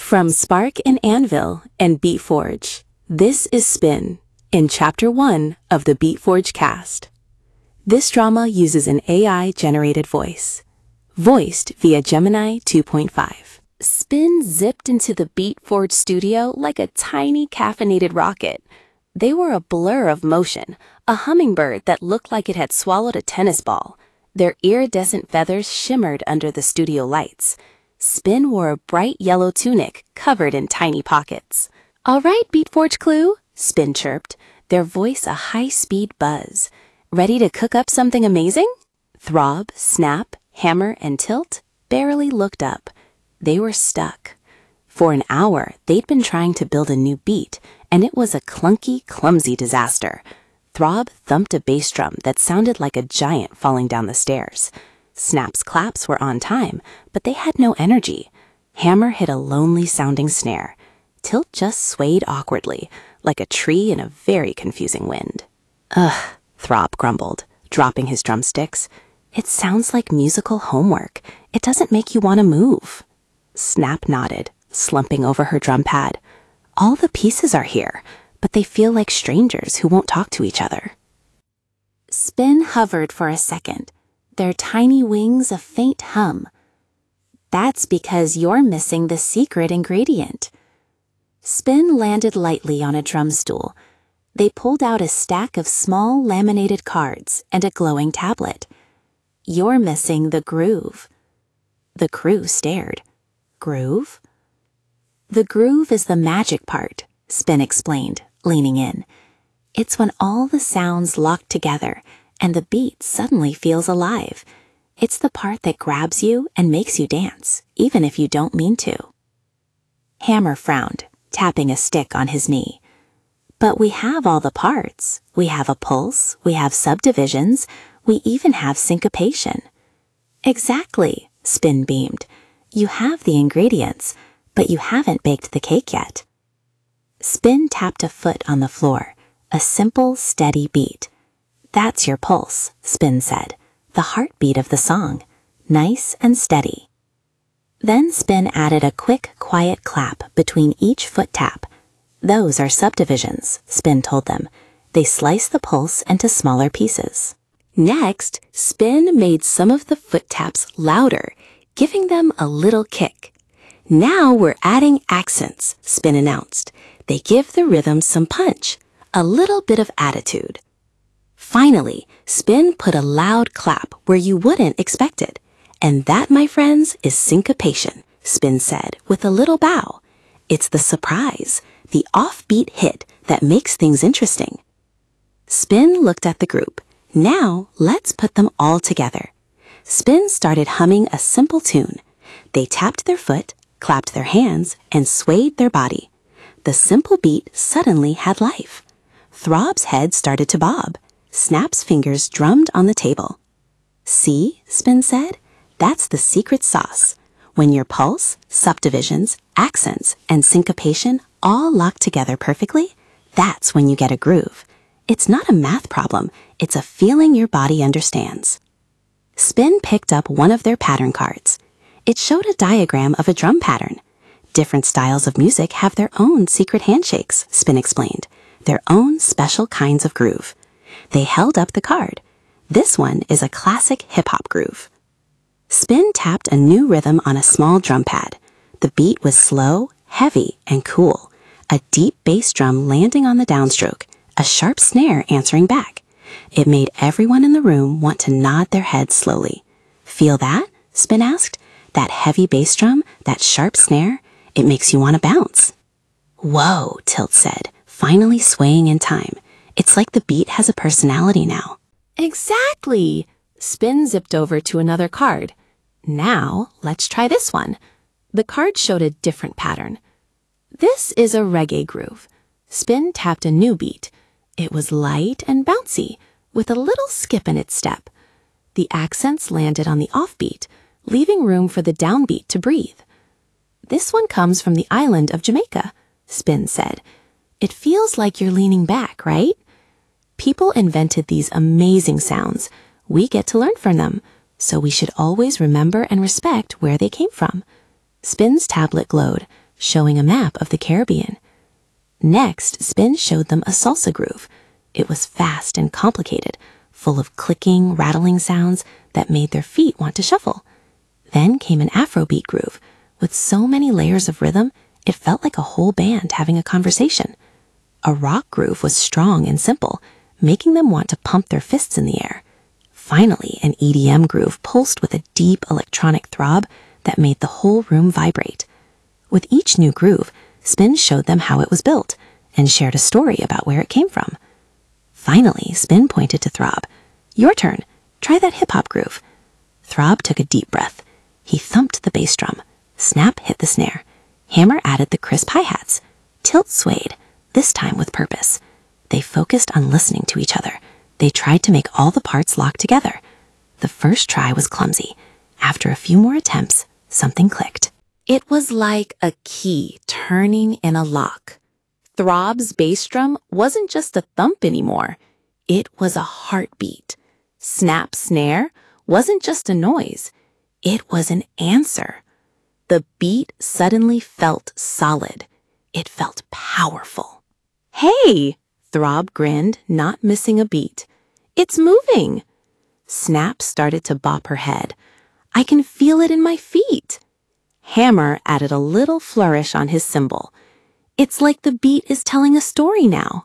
From Spark and Anvil and Beatforge, this is Spin in Chapter 1 of the Beatforge cast. This drama uses an AI-generated voice, voiced via Gemini 2.5. Spin zipped into the Beatforge studio like a tiny caffeinated rocket. They were a blur of motion, a hummingbird that looked like it had swallowed a tennis ball. Their iridescent feathers shimmered under the studio lights. Spin wore a bright yellow tunic covered in tiny pockets. "All right, Beatforge Clue," Spin chirped, their voice a high-speed buzz. "Ready to cook up something amazing?" Throb, Snap, Hammer, and Tilt barely looked up. They were stuck. For an hour, they'd been trying to build a new beat, and it was a clunky, clumsy disaster. Throb thumped a bass drum that sounded like a giant falling down the stairs. Snap's claps were on time, but they had no energy. Hammer hit a lonely-sounding snare. Tilt just swayed awkwardly, like a tree in a very confusing wind. "Ugh," Throb grumbled, dropping his drumsticks. "It sounds like musical homework. It doesn't make you want to move." Snap nodded, slumping over her drum pad. "All the pieces are here, but they feel like strangers who won't talk to each other." Spin hovered for a second, their tiny wings a faint hum. "That's because you're missing the secret ingredient." Spin landed lightly on a drum stool. They pulled out a stack of small laminated cards and a glowing tablet. "You're missing the groove." The crew stared. "Groove?" "The groove is the magic part," Spin explained, leaning in. "It's when all the sounds lock together and the beat suddenly feels alive. It's the part that grabs you and makes you dance, even if you don't mean to." Hammer frowned, tapping a stick on his knee. "But we have all the parts. We have a pulse, we have subdivisions, we even have syncopation." "Exactly," Spin beamed. "You have the ingredients, but you haven't baked the cake yet." Spin tapped a foot on the floor, a simple, steady beat. "That's your pulse," Spin said, "the heartbeat of the song, nice and steady." Then Spin added a quick, quiet clap between each foot tap. "Those are subdivisions," Spin told them. "They slice the pulse into smaller pieces." Next, Spin made some of the foot taps louder, giving them a little kick. "Now we're adding accents," Spin announced. "They give the rhythm some punch, a little bit of attitude." Finally, Spin put a loud clap where you wouldn't expect it. "And that, my friends, is syncopation," Spin said with a little bow. "It's the surprise, the offbeat hit that makes things interesting." Spin looked at the group. "Now, let's put them all together." Spin started humming a simple tune. They tapped their foot, clapped their hands, and swayed their body. The simple beat suddenly had life. Throb's head started to bob. Snap's fingers drummed on the table. "See," Spin said, "that's the secret sauce. When your pulse, subdivisions, accents, and syncopation all lock together perfectly, that's when you get a groove. It's not a math problem, it's a feeling your body understands." Spin picked up one of their pattern cards. It showed a diagram of a drum pattern. Different styles of music have their own secret handshakes, Spin explained, their own special kinds of groove. They held up the card. "This one is a classic hip-hop groove." Spin tapped a new rhythm on a small drum pad. The beat was slow, heavy, and cool. A deep bass drum landing on the downstroke, a sharp snare answering back. It made everyone in the room want to nod their heads slowly. "Feel that?" Spin asked. "That heavy bass drum, that sharp snare, it makes you want to bounce." "Whoa," Tilt said, finally swaying in time. "It's like the beat has a personality now." "Exactly!" Spin zipped over to another card. "Now, let's try this one." The card showed a different pattern. "This is a reggae groove." Spin tapped a new beat. It was light and bouncy, with a little skip in its step. The accents landed on the offbeat, leaving room for the downbeat to breathe. "This one comes from the island of Jamaica," Spin said. "It feels like you're leaning back, right?" People invented these amazing sounds. We get to learn from them, so we should always remember and respect where they came from. Spin's tablet glowed. showing a map of the Caribbean. Next, Spin showed them a salsa groove. It was fast and complicated, full of clicking, rattling sounds that made their feet want to shuffle. Then came an Afrobeat groove, with so many layers of rhythm, it felt like a whole band having a conversation. A rock groove was strong and simple, making them want to pump their fists in the air. Finally, an EDM groove pulsed with a deep electronic throb that made the whole room vibrate. With each new groove, Spin showed them how it was built and shared a story about where it came from. Finally, Spin pointed to Throb. "Your turn. Try that hip-hop groove." Throb took a deep breath. He thumped the bass drum. Snap hit the snare. Hammer added the crisp hi-hats. Tilt swayed, this time with purpose. They focused on listening to each other. They tried to make all the parts lock together. The first try was clumsy. After a few more attempts, something clicked. It was like a key turning in a lock. Throb's bass drum wasn't just a thump anymore. It was a heartbeat. Snap's snare wasn't just a noise. It was an answer. The beat suddenly felt solid. It felt powerful. "Hey!" Throb grinned, not missing a beat. "It's moving." Snap started to bop her head. "I can feel it in my feet." Hammer added a little flourish on his cymbal. "It's like the beat is telling a story now."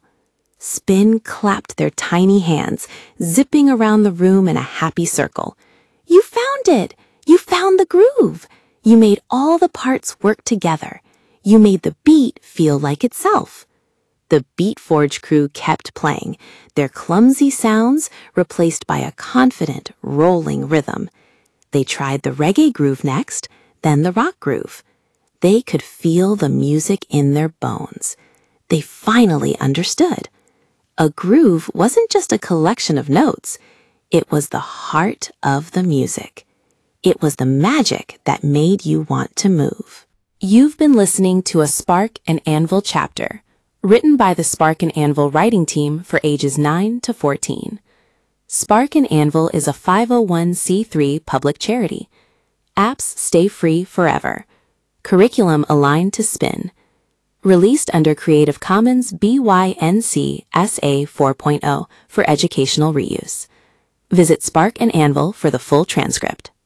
Spin clapped their tiny hands, zipping around the room in a happy circle. "You found it! You found the groove! You made all the parts work together. You made the beat feel like itself." The Beatforge crew kept playing, their clumsy sounds replaced by a confident, rolling rhythm. They tried the reggae groove next, then the rock groove. They could feel the music in their bones. They finally understood. A groove wasn't just a collection of notes. It was the heart of the music. It was the magic that made you want to move. You've been listening to a Spark and Anvil chapter, written by the Spark and Anvil writing team for ages 9 to 14. Spark and Anvil is a 501c3 public charity. Apps stay free forever. Curriculum aligned to Spin. Released under Creative Commons BY-NC SA 4.0 for educational reuse. Visit Spark and Anvil for the full transcript.